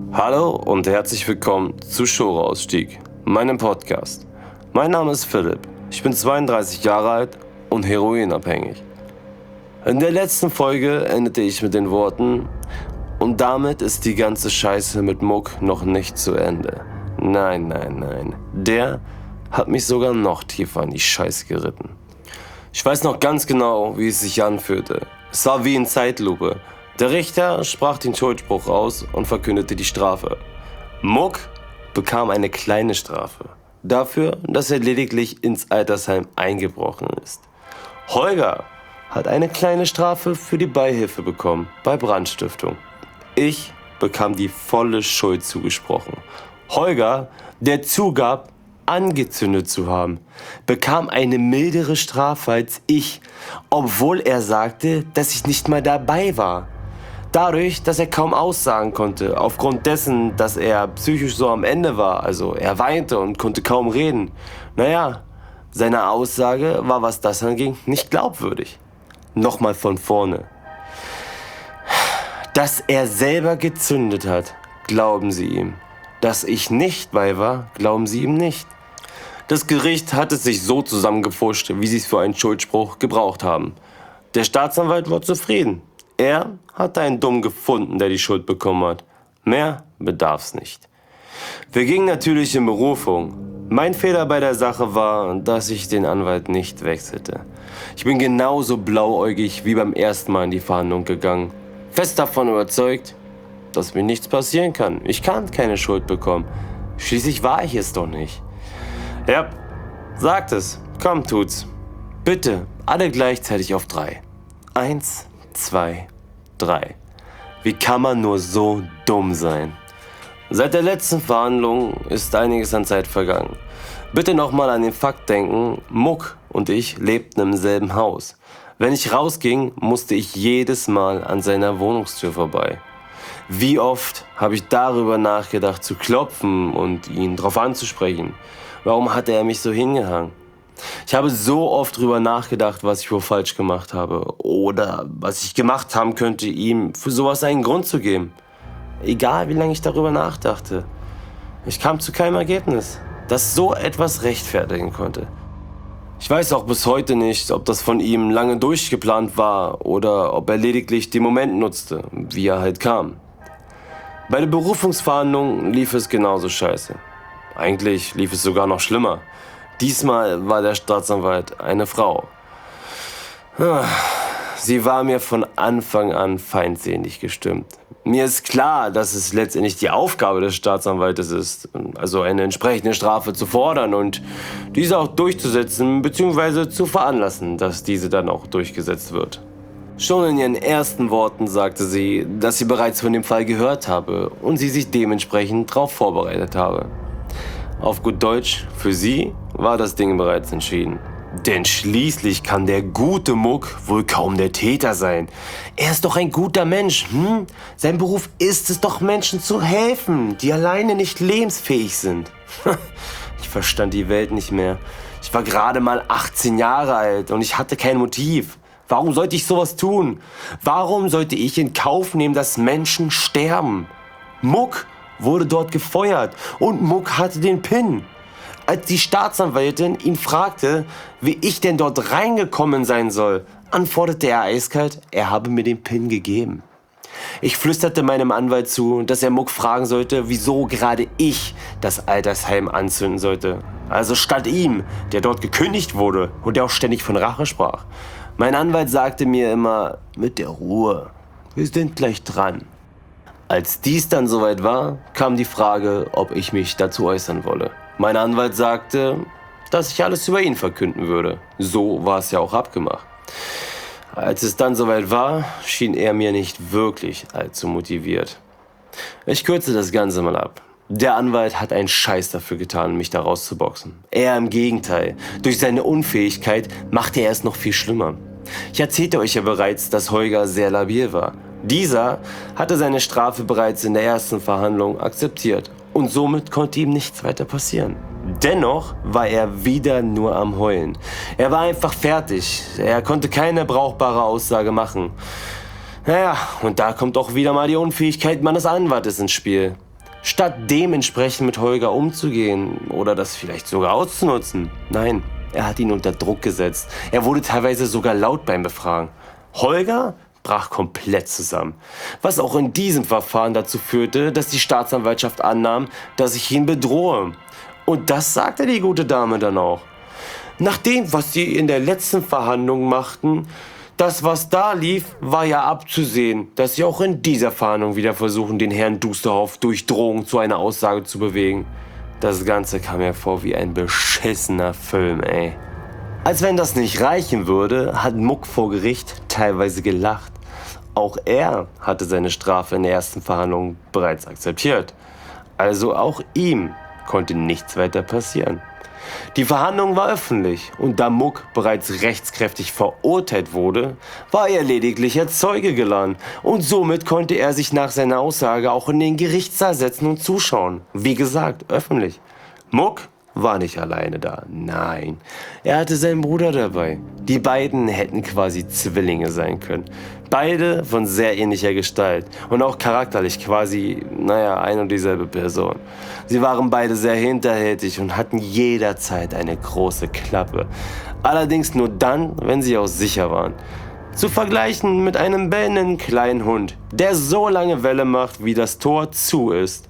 Hallo und herzlich willkommen zu Showrausstieg, meinem Podcast. Mein Name ist Philipp, ich bin 32 Jahre alt und heroinabhängig. In der letzten Folge endete ich mit den Worten: und damit ist die ganze Scheiße mit Muck noch nicht zu Ende. Nein. Der hat mich sogar noch tiefer in die Scheiße geritten. Ich weiß noch ganz genau, wie es sich anfühlte. Es war wie in Zeitlupe. Der Richter sprach den Schuldspruch aus und verkündete die Strafe. Muck bekam eine kleine Strafe. Dafür, dass er lediglich ins Altersheim eingebrochen ist. Holger hat eine kleine Strafe für die Beihilfe bekommen bei Brandstiftung. Ich bekam die volle Schuld zugesprochen. Holger, der zugab, angezündet zu haben, bekam eine mildere Strafe als ich, obwohl er sagte, dass ich nicht mal dabei war. Dadurch, dass er kaum aussagen konnte, aufgrund dessen, dass er psychisch so am Ende war, also er weinte und konnte kaum reden. Naja, seine Aussage war, was das anging, nicht glaubwürdig. Nochmal von vorne. Dass er selber gezündet hat, glauben Sie ihm. Dass ich nicht bei war, glauben Sie ihm nicht. Das Gericht hat es sich so zusammengepfuscht, wie sie es für einen Schuldspruch gebraucht haben. Der Staatsanwalt war zufrieden. Er hatte einen Dumm gefunden, der die Schuld bekommen hat. Mehr bedarf's nicht. Wir gingen natürlich in Berufung. Mein Fehler bei der Sache war, dass ich den Anwalt nicht wechselte. Ich bin genauso blauäugig wie beim ersten Mal in die Verhandlung gegangen. Fest davon überzeugt, dass mir nichts passieren kann. Ich kann keine Schuld bekommen. Schließlich war ich es doch nicht. Ja, sagt es. Komm, tut's. Bitte, alle gleichzeitig auf 3. 1, 2, 3. Wie kann man nur so dumm sein? Seit der letzten Verhandlung ist einiges an Zeit vergangen. Bitte nochmal an den Fakt denken, Muck und ich lebten im selben Haus. Wenn ich rausging, musste ich jedes Mal an seiner Wohnungstür vorbei. Wie oft habe ich darüber nachgedacht, zu klopfen und ihn drauf anzusprechen. Warum hat er mich so hingehangen? Ich habe so oft drüber nachgedacht, was ich wohl falsch gemacht habe. Oder was ich gemacht haben könnte, ihm für sowas einen Grund zu geben. Egal, wie lange ich darüber nachdachte. Ich kam zu keinem Ergebnis, das so etwas rechtfertigen konnte. Ich weiß auch bis heute nicht, ob das von ihm lange durchgeplant war oder ob er lediglich den Moment nutzte, wie er halt kam. Bei der Berufungsverhandlung lief es genauso scheiße. Eigentlich lief es sogar noch schlimmer. Diesmal war der Staatsanwalt eine Frau. Sie war mir von Anfang an feindselig gestimmt. Mir ist klar, dass es letztendlich die Aufgabe des Staatsanwaltes ist, also eine entsprechende Strafe zu fordern und diese auch durchzusetzen bzw. zu veranlassen, dass diese dann auch durchgesetzt wird. Schon in ihren ersten Worten sagte sie, dass sie bereits von dem Fall gehört habe und sie sich dementsprechend darauf vorbereitet habe. Auf gut Deutsch, für sie war das Ding bereits entschieden. Denn schließlich kann der gute Muck wohl kaum der Täter sein. Er ist doch ein guter Mensch, Sein Beruf ist es doch, Menschen zu helfen, die alleine nicht lebensfähig sind. Ich verstand die Welt nicht mehr. Ich war gerade mal 18 Jahre alt und ich hatte kein Motiv. Warum sollte ich sowas tun? Warum sollte ich in Kauf nehmen, dass Menschen sterben? Muck wurde dort gefeuert und Muck hatte den PIN. Als die Staatsanwältin ihn fragte, wie ich denn dort reingekommen sein soll, antwortete er eiskalt, er habe mir den PIN gegeben. Ich flüsterte meinem Anwalt zu, dass er Muck fragen sollte, wieso gerade ich das Altersheim anzünden sollte. Also statt ihm, der dort gekündigt wurde und der auch ständig von Rache sprach. Mein Anwalt sagte mir immer, mit der Ruhe, wir sind gleich dran. Als dies dann soweit war, kam die Frage, ob ich mich dazu äußern wolle. Mein Anwalt sagte, dass ich alles über ihn verkünden würde. So war es ja auch abgemacht. Als es dann soweit war, schien er mir nicht wirklich allzu motiviert. Ich kürze das Ganze mal ab. Der Anwalt hat einen Scheiß dafür getan, mich da rauszuboxen. Er im Gegenteil. Durch seine Unfähigkeit machte er es noch viel schlimmer. Ich erzählte euch ja bereits, dass Holger sehr labil war. Dieser hatte seine Strafe bereits in der ersten Verhandlung akzeptiert und somit konnte ihm nichts weiter passieren. Dennoch war er wieder nur am Heulen. Er war einfach fertig. Er konnte keine brauchbare Aussage machen. Naja, und da kommt auch wieder mal die Unfähigkeit meines Anwaltes ins Spiel. Statt dementsprechend mit Holger umzugehen oder das vielleicht sogar auszunutzen. Nein, er hat ihn unter Druck gesetzt. Er wurde teilweise sogar laut beim Befragen. Holger brach komplett zusammen. Was auch in diesem Verfahren dazu führte, dass die Staatsanwaltschaft annahm, dass ich ihn bedrohe. Und das sagte die gute Dame dann auch. Nach dem, was sie in der letzten Verhandlung machten, das, was da lief, war ja abzusehen, dass sie auch in dieser Verhandlung wieder versuchen, den Herrn Dusterhoff durch Drohung zu einer Aussage zu bewegen. Das Ganze kam mir vor wie ein beschissener Film, ey. Als wenn das nicht reichen würde, hat Muck vor Gericht teilweise gelacht. Auch er hatte seine Strafe in der ersten Verhandlung bereits akzeptiert. Also auch ihm konnte nichts weiter passieren. Die Verhandlung war öffentlich und da Muck bereits rechtskräftig verurteilt wurde, war er lediglich als Zeuge geladen und somit konnte er sich nach seiner Aussage auch in den Gerichtssaal setzen und zuschauen. Wie gesagt, öffentlich. Muck war nicht alleine da, nein, er hatte seinen Bruder dabei. Die beiden hätten quasi Zwillinge sein können. Beide von sehr ähnlicher Gestalt und auch charakterlich quasi, ein und dieselbe Person. Sie waren beide sehr hinterhältig und hatten jederzeit eine große Klappe. Allerdings nur dann, wenn sie auch sicher waren. Zu vergleichen mit einem bellenden kleinen Hund, der so lange Welle macht, wie das Tor zu ist.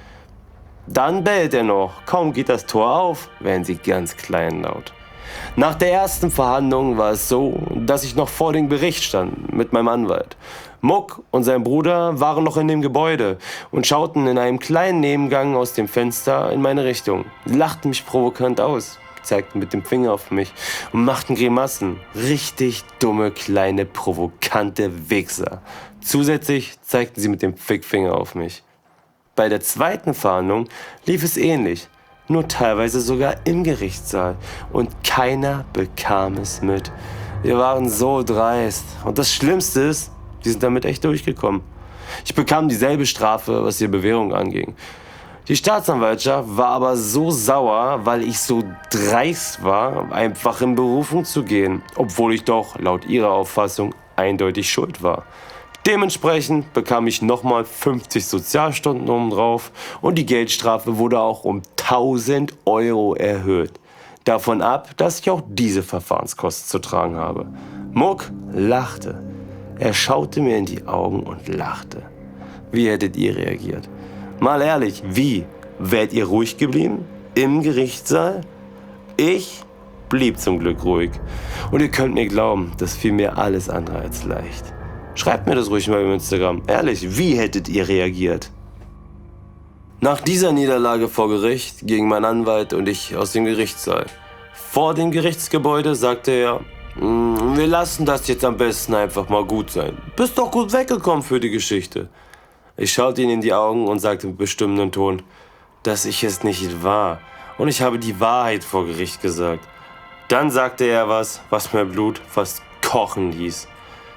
Dann bellt er noch, kaum geht das Tor auf, werden sie ganz kleinlaut. Nach der ersten Verhandlung war es so, dass ich noch vor dem Gericht stand mit meinem Anwalt. Muck und sein Bruder waren noch in dem Gebäude und schauten in einem kleinen Nebengang aus dem Fenster in meine Richtung. Sie lachten mich provokant aus, zeigten mit dem Finger auf mich und machten Grimassen. Richtig dumme, kleine, provokante Wichser. Zusätzlich zeigten sie mit dem Fickfinger auf mich. Bei der zweiten Verhandlung lief es ähnlich, nur teilweise sogar im Gerichtssaal und keiner bekam es mit. Wir waren so dreist und das Schlimmste ist, die sind damit echt durchgekommen. Ich bekam dieselbe Strafe, was die Bewährung anging. Die Staatsanwaltschaft war aber so sauer, weil ich so dreist war, einfach in Berufung zu gehen, obwohl ich doch laut ihrer Auffassung eindeutig schuld war. Dementsprechend bekam ich nochmal 50 Sozialstunden obendrauf und die Geldstrafe wurde auch um 1000 Euro erhöht. Davon ab, dass ich auch diese Verfahrenskosten zu tragen habe. Muck lachte. Er schaute mir in die Augen und lachte. Wie hättet ihr reagiert? Mal ehrlich, wie? Wärt ihr ruhig geblieben? Im Gerichtssaal? Ich blieb zum Glück ruhig. Und ihr könnt mir glauben, das fiel mir alles andere als leicht. Schreibt mir das ruhig mal über Instagram. Ehrlich, wie hättet ihr reagiert? Nach dieser Niederlage vor Gericht gingen mein Anwalt und ich aus dem Gerichtssaal. Vor dem Gerichtsgebäude sagte er, wir lassen das jetzt am besten einfach mal gut sein. Bist doch gut weggekommen für die Geschichte. Ich schaute ihn in die Augen und sagte mit bestimmendem Ton, dass ich es nicht war. Und ich habe die Wahrheit vor Gericht gesagt. Dann sagte er was mir Blut fast kochen ließ.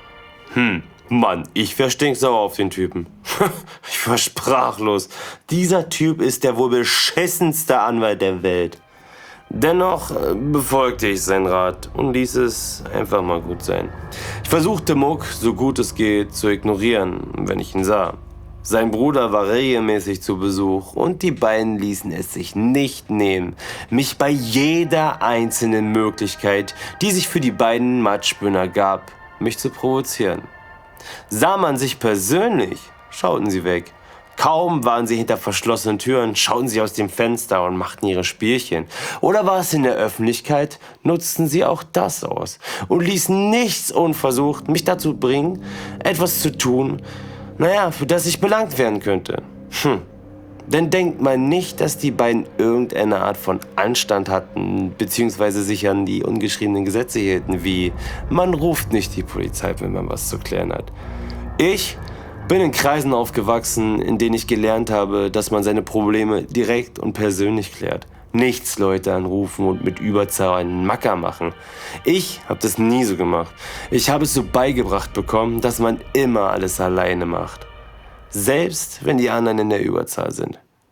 Mann, ich wär stinksauer auf den Typen. Ich war sprachlos. Dieser Typ ist der wohl beschissenste Anwalt der Welt. Dennoch befolgte ich seinen Rat und ließ es einfach mal gut sein. Ich versuchte Muck, so gut es geht, zu ignorieren, wenn ich ihn sah. Sein Bruder war regelmäßig zu Besuch und die beiden ließen es sich nicht nehmen, mich bei jeder einzelnen Möglichkeit, die sich für die beiden Matschbühner gab, mich zu provozieren. Sah man sich persönlich, schauten sie weg. Kaum waren sie hinter verschlossenen Türen, schauten sie aus dem Fenster und machten ihre Spielchen. Oder war es in der Öffentlichkeit, nutzten sie auch das aus und ließen nichts unversucht, mich dazu bringen, etwas zu tun, für das ich belangt werden könnte. Denn denkt man nicht, dass die beiden irgendeine Art von Anstand hatten, beziehungsweise sich an die ungeschriebenen Gesetze hielten, wie man ruft nicht die Polizei, wenn man was zu klären hat. Ich bin in Kreisen aufgewachsen, in denen ich gelernt habe, dass man seine Probleme direkt und persönlich klärt. Nichts Leute anrufen und mit Überzahl einen Macker machen. Ich habe das nie so gemacht. Ich habe es so beigebracht bekommen, dass man immer alles alleine macht. Selbst wenn die anderen in der Überzahl sind.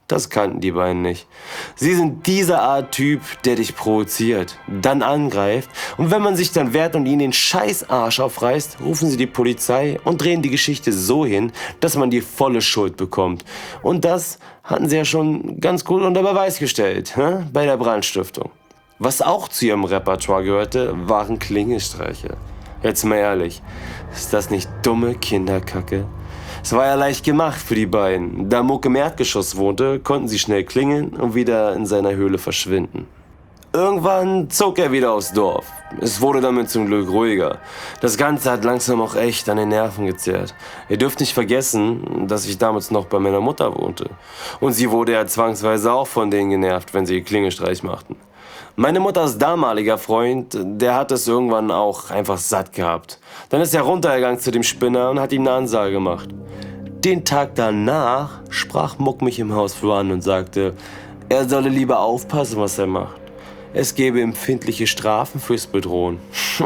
Das kannten die beiden nicht. Sie sind diese Art Typ, der dich provoziert, dann angreift und wenn man sich dann wehrt und ihnen den scheiß Arsch aufreißt, rufen sie die Polizei und drehen die Geschichte so hin, dass man die volle Schuld bekommt. Und das hatten sie ja schon ganz gut unter Beweis gestellt, bei der Brandstiftung. Was auch zu ihrem Repertoire gehörte, waren Klingelstreiche. Jetzt mal ehrlich, ist das nicht dumme Kinderkacke? Es war ja leicht gemacht für die beiden. Da Muck im Erdgeschoss wohnte, konnten sie schnell klingeln und wieder in seiner Höhle verschwinden. Irgendwann zog er wieder aufs Dorf. Es wurde damit zum Glück ruhiger. Das Ganze hat langsam auch echt an den Nerven gezehrt. Ihr dürft nicht vergessen, dass ich damals noch bei meiner Mutter wohnte. Und sie wurde ja zwangsweise auch von denen genervt, wenn sie Klingelstreich machten. Meine Mutters damaliger Freund, der hat es irgendwann auch einfach satt gehabt. Dann ist er runtergegangen zu dem Spinner und hat ihm eine Ansage gemacht. Den Tag danach sprach Muck mich im Hausflur an und sagte, er solle lieber aufpassen, was er macht. Es gebe empfindliche Strafen fürs Bedrohen.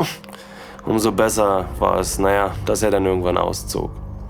Umso besser war es, dass er dann irgendwann auszog.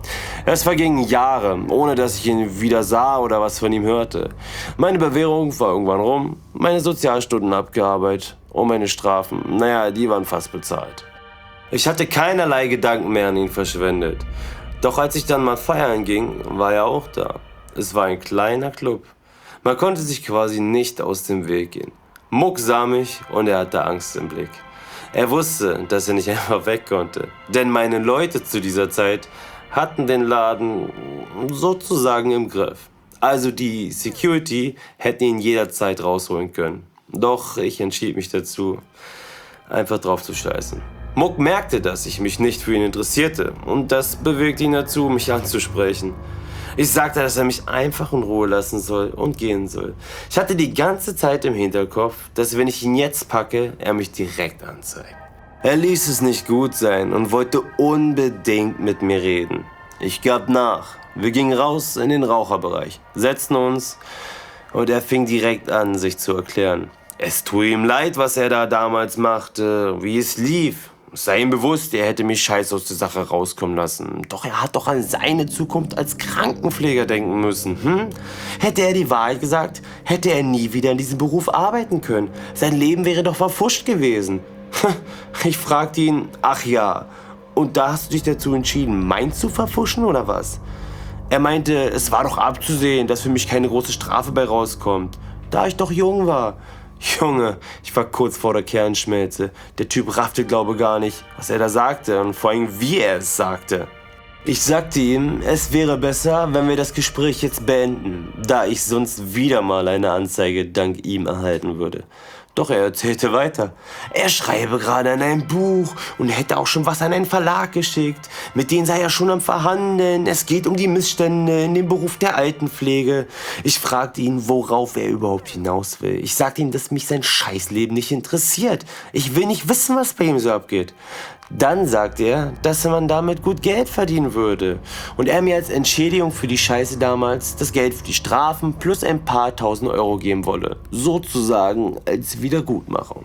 Es vergingen Jahre, ohne dass ich ihn wieder sah oder was von ihm hörte. Meine Bewährung war irgendwann rum, meine Sozialstunden abgearbeitet und meine Strafen, die waren fast bezahlt. Ich hatte keinerlei Gedanken mehr an ihn verschwendet. Doch als ich dann mal feiern ging, war er auch da. Es war ein kleiner Club. Man konnte sich quasi nicht aus dem Weg gehen. Muck sah mich und er hatte Angst im Blick. Er wusste, dass er nicht einfach weg konnte. Denn meine Leute zu dieser Zeit hatten den Laden sozusagen im Griff. Also die Security hätte ihn jederzeit rausholen können. Doch ich entschied mich dazu, einfach drauf zu scheißen. Muck merkte, dass ich mich nicht für ihn interessierte und das bewegte ihn dazu, mich anzusprechen. Ich sagte, dass er mich einfach in Ruhe lassen soll und gehen soll. Ich hatte die ganze Zeit im Hinterkopf, dass wenn ich ihn jetzt packe, er mich direkt anzeigt. Er ließ es nicht gut sein und wollte unbedingt mit mir reden. Ich gab nach. Wir gingen raus in den Raucherbereich, setzten uns und er fing direkt an, sich zu erklären. Es tue ihm leid, was er da damals machte, wie es lief. Es sei ihm bewusst, er hätte mich scheiß aus der Sache rauskommen lassen. Doch er hat doch an seine Zukunft als Krankenpfleger denken müssen. Hätte er die Wahrheit gesagt, hätte er nie wieder in diesem Beruf arbeiten können. Sein Leben wäre doch verpfuscht gewesen. Ich fragte ihn, ach ja, und da hast du dich dazu entschieden, meins zu verpfuschen oder was? Er meinte, es war doch abzusehen, dass für mich keine große Strafe bei rauskommt, da ich doch jung war. Junge, ich war kurz vor der Kernschmelze. Der Typ raffte, glaube gar nicht, was er da sagte und vor allem, wie er es sagte. Ich sagte ihm, es wäre besser, wenn wir das Gespräch jetzt beenden, da ich sonst wieder mal eine Anzeige dank ihm erhalten würde. Doch er erzählte weiter. Er schreibe gerade an einem Buch und hätte auch schon was an einen Verlag geschickt. Mit denen sei er schon am Verhandeln. Es geht um die Missstände in dem Beruf der Altenpflege. Ich fragte ihn, worauf er überhaupt hinaus will. Ich sagte ihm, dass mich sein Scheißleben nicht interessiert. Ich will nicht wissen, was bei ihm so abgeht. Dann sagte er, dass man damit gut Geld verdienen würde und er mir als Entschädigung für die Scheiße damals das Geld für die Strafen plus ein paar tausend Euro geben wolle. Sozusagen als Wiedergutmachung.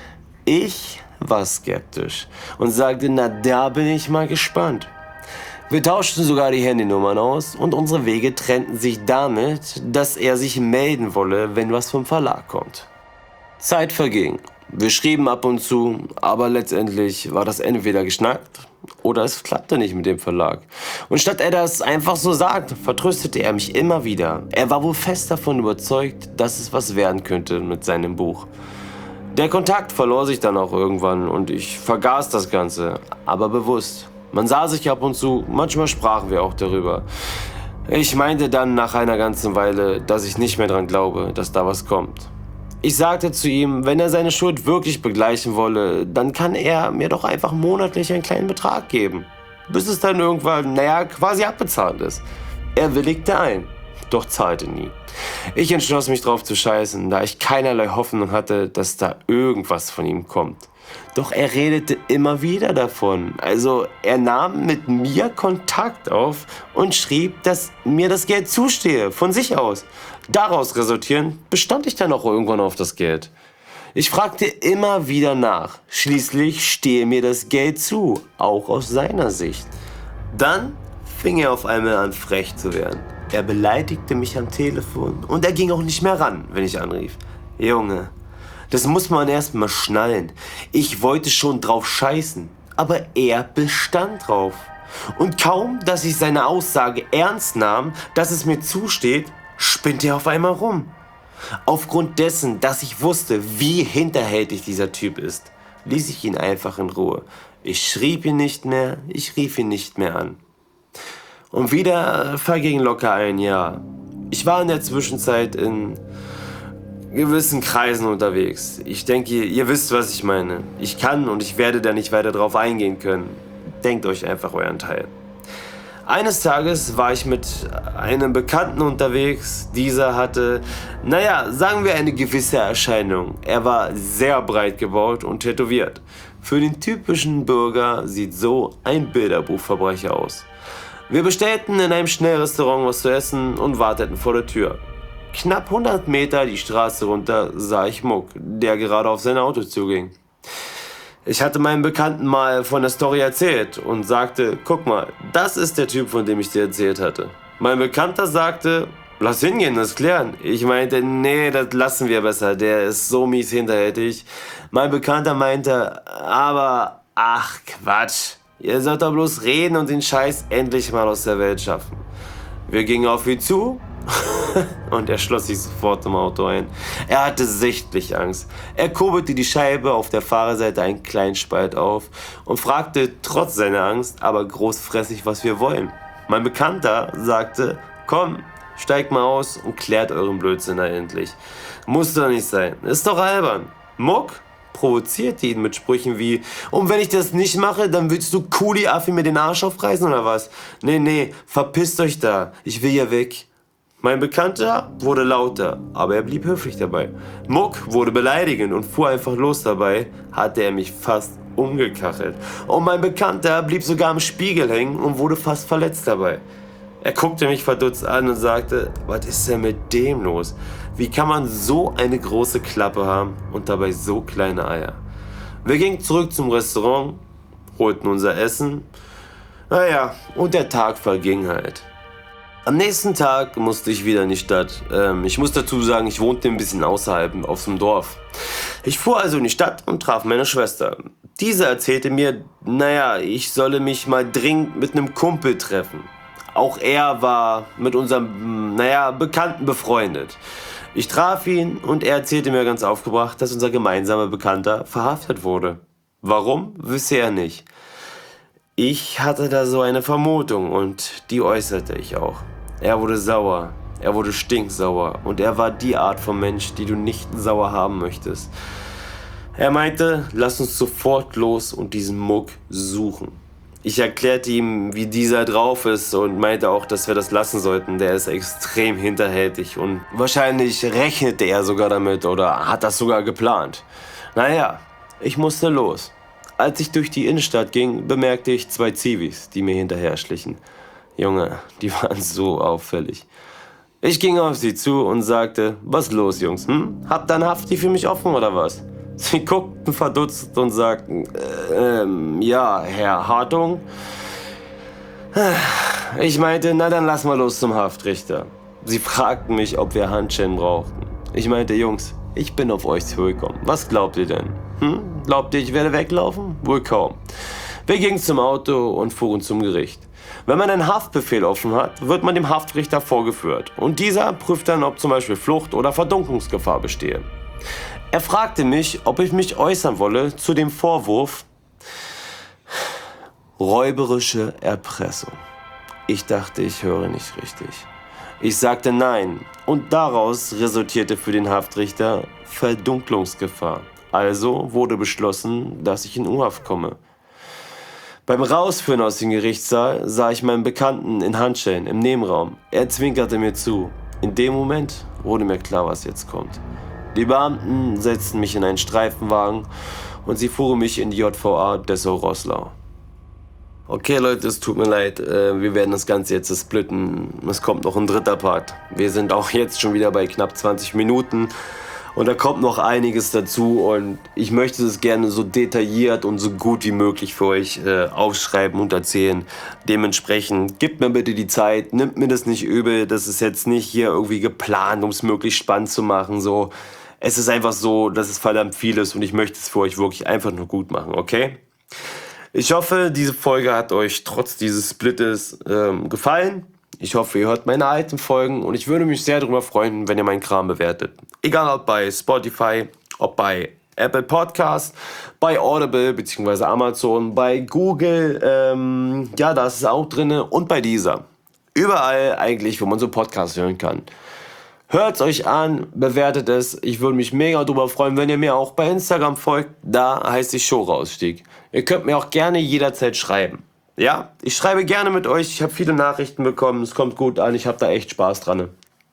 Ich war skeptisch und sagte, na da bin ich mal gespannt. Wir tauschten sogar die Handynummern aus und unsere Wege trennten sich damit, dass er sich melden wolle, wenn was vom Verlag kommt. Zeit verging. Wir schrieben ab und zu, aber letztendlich war das entweder geschnackt oder es klappte nicht mit dem Verlag. Und statt er das einfach so sagt, vertröstete er mich immer wieder. Er war wohl fest davon überzeugt, dass es was werden könnte mit seinem Buch. Der Kontakt verlor sich dann auch irgendwann und ich vergaß das Ganze, aber bewusst. Man sah sich ab und zu, manchmal sprachen wir auch darüber. Ich meinte dann nach einer ganzen Weile, dass ich nicht mehr dran glaube, dass da was kommt. Ich sagte zu ihm, wenn er seine Schuld wirklich begleichen wolle, dann kann er mir doch einfach monatlich einen kleinen Betrag geben. Bis es dann irgendwann, quasi abbezahlt ist. Er willigte ein, doch zahlte nie. Ich entschloss mich drauf zu scheißen, da ich keinerlei Hoffnung hatte, dass da irgendwas von ihm kommt. Doch er redete immer wieder davon. Also er nahm mit mir Kontakt auf und schrieb, dass mir das Geld zustehe, von sich aus. Daraus resultierend bestand ich dann auch irgendwann auf das Geld. Ich fragte immer wieder nach. Schließlich stehe mir das Geld zu, auch aus seiner Sicht. Dann fing er auf einmal an, frech zu werden. Er beleidigte mich am Telefon und er ging auch nicht mehr ran, wenn ich anrief. Junge, das muss man erst mal schnallen. Ich wollte schon drauf scheißen, aber er bestand drauf. Und kaum, dass ich seine Aussage ernst nahm, dass es mir zusteht, spinnt er auf einmal rum. Aufgrund dessen, dass ich wusste, wie hinterhältig dieser Typ ist, ließ ich ihn einfach in Ruhe. Ich schrieb ihn nicht mehr, ich rief ihn nicht mehr an. Und wieder verging locker ein Jahr. Ich war in der Zwischenzeit in gewissen Kreisen unterwegs. Ich denke, ihr wisst, was ich meine. Ich kann und ich werde da nicht weiter drauf eingehen können. Denkt euch einfach euren Teil. Eines Tages war ich mit einem Bekannten unterwegs. Dieser hatte, sagen wir eine gewisse Erscheinung. Er war sehr breit gebaut und tätowiert. Für den typischen Bürger sieht so ein Bilderbuchverbrecher aus. Wir bestellten in einem Schnellrestaurant was zu essen und warteten vor der Tür. Knapp 100 Meter die Straße runter sah ich Muck, der gerade auf sein Auto zuging. Ich hatte meinem Bekannten mal von der Story erzählt und sagte, guck mal, das ist der Typ, von dem ich dir erzählt hatte. Mein Bekannter sagte, lass hingehen, das klären. Ich meinte, nee, das lassen wir besser, der ist so mies hinterhältig. Mein Bekannter meinte, aber, ach Quatsch, ihr sollt doch bloß reden und den Scheiß endlich mal aus der Welt schaffen. Wir gingen auf ihn zu und er schloss sich sofort im Auto ein. Er hatte sichtlich Angst. Er kurbelte die Scheibe auf der Fahrerseite einen kleinen Spalt auf und fragte trotz seiner Angst, aber großfressig, was wir wollen. Mein Bekannter sagte, komm, steigt mal aus und klärt euren Blödsinn da endlich. Muss doch nicht sein, ist doch albern. Muck provozierte ihn mit Sprüchen wie, und wenn ich das nicht mache, dann willst du Kuli-Affi mir den Arsch aufreißen oder was? Nee, verpisst euch da, ich will hier weg. Mein Bekannter wurde lauter, aber er blieb höflich dabei. Muck wurde beleidigend und fuhr einfach los dabei, hatte er mich fast umgekachelt. Und mein Bekannter blieb sogar am Spiegel hängen und wurde fast verletzt dabei. Er guckte mich verdutzt an und sagte, was ist denn mit dem los? Wie kann man so eine große Klappe haben und dabei so kleine Eier? Wir gingen zurück zum Restaurant, holten unser Essen. Und der Tag verging halt. Am nächsten Tag musste ich wieder in die Stadt. Ich muss dazu sagen, ich wohnte ein bisschen außerhalb, auf dem Dorf. Ich fuhr also in die Stadt und traf meine Schwester. Diese erzählte mir, ich solle mich mal dringend mit einem Kumpel treffen. Auch er war mit unserem, Bekannten befreundet. Ich traf ihn und er erzählte mir ganz aufgebracht, dass unser gemeinsamer Bekannter verhaftet wurde. Warum, wisse er nicht. Ich hatte da so eine Vermutung und die äußerte ich auch. Er wurde sauer, er wurde stinksauer und er war die Art von Mensch, die du nicht sauer haben möchtest. Er meinte, lass uns sofort los und diesen Muck suchen. Ich erklärte ihm, wie dieser drauf ist und meinte auch, dass wir das lassen sollten. Der ist extrem hinterhältig und wahrscheinlich rechnete er sogar damit oder hat das sogar geplant. Ich musste los. Als ich durch die Innenstadt ging, bemerkte ich 2 Zivis, die mir hinterher schlichen. Junge, die waren so auffällig. Ich ging auf sie zu und sagte, was los, Jungs? Habt ihr eine Hafti für mich offen oder was? Sie guckten verdutzt und sagten, ja, Herr Hartung. Ich meinte, na dann lass mal los zum Haftrichter. Sie fragten mich, ob wir Handschellen brauchten. Ich meinte, Jungs, ich bin auf euch zurückgekommen. Was glaubt ihr denn? Glaubt ihr, ich werde weglaufen? Wohl kaum. Wir gingen zum Auto und fuhren zum Gericht. Wenn man einen Haftbefehl offen hat, wird man dem Haftrichter vorgeführt. Und dieser prüft dann, ob zum Beispiel Flucht oder Verdunklungsgefahr bestehe. Er fragte mich, ob ich mich äußern wolle zu dem Vorwurf räuberische Erpressung. Ich dachte, ich höre nicht richtig. Ich sagte nein und daraus resultierte für den Haftrichter Verdunklungsgefahr. Also wurde beschlossen, dass ich in U-Haft komme. Beim Rausführen aus dem Gerichtssaal sah ich meinen Bekannten in Handschellen im Nebenraum. Er zwinkerte mir zu. In dem Moment wurde mir klar, was jetzt kommt. Die Beamten setzten mich in einen Streifenwagen und sie fuhren mich in die JVA Dessau-Roßlau. Okay Leute, es tut mir leid, wir werden das Ganze jetzt splitten. Es kommt noch ein dritter Part. Wir sind auch jetzt schon wieder bei knapp 20 Minuten Und da kommt noch einiges dazu und ich möchte es gerne so detailliert und so gut wie möglich für euch aufschreiben und erzählen. Dementsprechend gebt mir bitte die Zeit, nimmt mir das nicht übel. Das ist jetzt nicht hier irgendwie geplant, um es möglichst spannend zu machen. So, es ist einfach so, dass es verdammt viel ist und ich möchte es für euch wirklich einfach nur gut machen, okay? Ich hoffe, diese Folge hat euch trotz dieses Splittes gefallen. Ich hoffe, ihr hört meine alten Folgen und ich würde mich sehr darüber freuen, wenn ihr meinen Kram bewertet. Egal ob bei Spotify, ob bei Apple Podcast, bei Audible bzw. Amazon, bei Google, ja, da ist es auch drin und bei Deezer. Überall eigentlich, wo man so Podcasts hören kann. Hört es euch an, bewertet es. Ich würde mich mega darüber freuen, wenn ihr mir auch bei Instagram folgt. Da heißt ich Show-Rausstieg. Ihr könnt mir auch gerne jederzeit schreiben. Ja, ich schreibe gerne mit euch. Ich habe viele Nachrichten bekommen. Es kommt gut an. Ich habe da echt Spaß dran.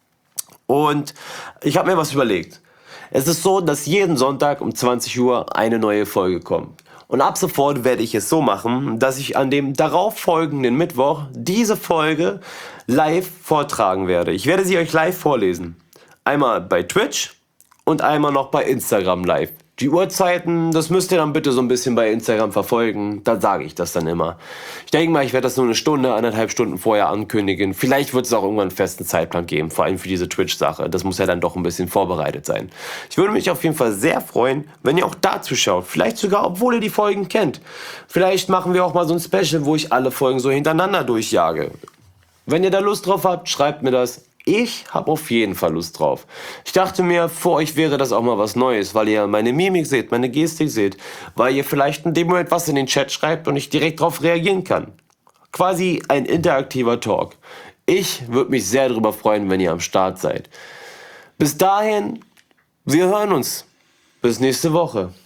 Und ich habe mir was überlegt. Es ist so, dass jeden Sonntag um 20 Uhr eine neue Folge kommt. Und ab sofort werde ich es so machen, dass ich an dem darauffolgenden Mittwoch diese Folge live vortragen werde. Ich werde sie euch live vorlesen. Einmal bei Twitch und einmal noch bei Instagram live. Die Uhrzeiten, das müsst ihr dann bitte so ein bisschen bei Instagram verfolgen. Da sage ich das dann immer. Ich denke mal, ich werde das nur eine Stunde, 1,5 Stunden vorher ankündigen. Vielleicht wird es auch irgendwann einen festen Zeitplan geben, vor allem für diese Twitch-Sache. Das muss ja dann doch ein bisschen vorbereitet sein. Ich würde mich auf jeden Fall sehr freuen, wenn ihr auch dazu schaut. Vielleicht sogar, obwohl ihr die Folgen kennt. Vielleicht machen wir auch mal so ein Special, wo ich alle Folgen so hintereinander durchjage. Wenn ihr da Lust drauf habt, schreibt mir das. Ich habe auf jeden Fall Lust drauf. Ich dachte mir, für euch wäre das auch mal was Neues, weil ihr meine Mimik seht, meine Gestik seht, weil ihr vielleicht in dem Moment was in den Chat schreibt und ich direkt darauf reagieren kann. Quasi ein interaktiver Talk. Ich würde mich sehr darüber freuen, wenn ihr am Start seid. Bis dahin, wir hören uns. Bis nächste Woche.